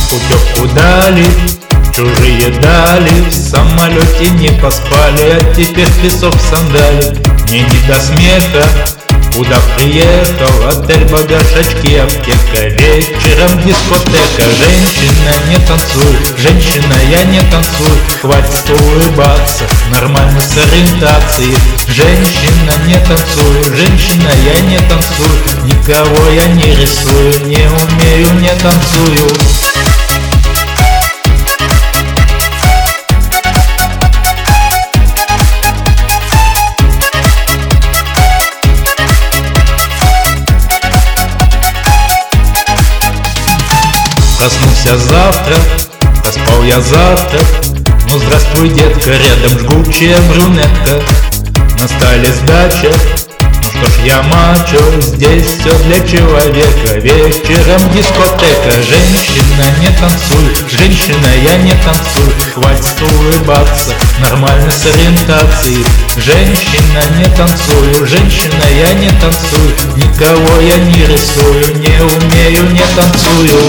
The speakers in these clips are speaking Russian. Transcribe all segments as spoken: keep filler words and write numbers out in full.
путевку дали, чужие дали, в самолете не поспали, а теперь песок в сандали. Мне не до смеха, куда приехал, отель, багаж, очки, аптека, вечером дискотека. Женщина, не танцуй, женщина, я не танцую, хватит улыбаться, нормально с ориентацией. Женщина, не танцую, женщина, я не танцую, никого я не рисую, не умею, не танцую. Проснулся завтра, проспал я завтра. Ну здравствуй, детка, рядом жгучая брюнетка. На столе сдача, ну что ж я мачо, здесь все для человека. Вечером дискотека. Женщина, не танцуй, женщина, я не танцую, хватит улыбаться, нормально с ориентацией. Женщина, не танцую, женщина, я не танцую, никого я не рисую, не умею, не танцую.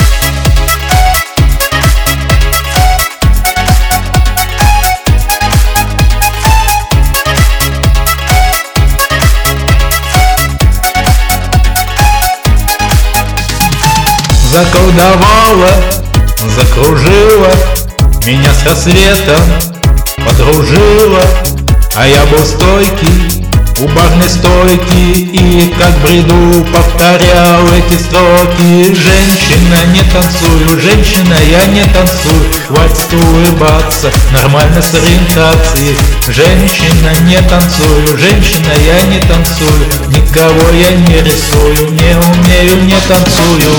Заколдовала, закружила, меня с рассветом подружила. А я был стойкий, у барной стойки, и как бреду повторял эти строки. Женщина, не танцую, женщина, я не танцую, хватит улыбаться, нормально с ориентацией. Женщина, не танцую, женщина, я не танцую, никого я не рисую, не умею, не танцую.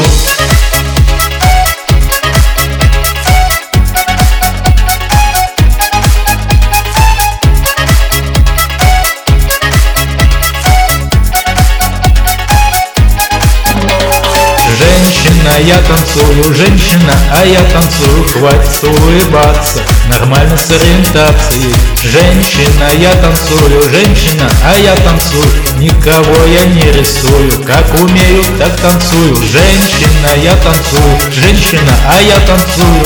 Женщина, я танцую, женщина, а я танцую, хватит улыбаться, нормально с ориентацией. Женщина, я танцую, женщина, а я танцую, никого я не рисую, как умею, так танцую. Женщина, я танцую, женщина, а я танцую.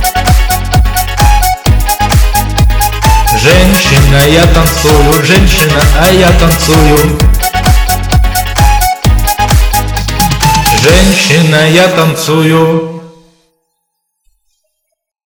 Женщина, я танцую, женщина, а я танцую. Женщина, я танцую.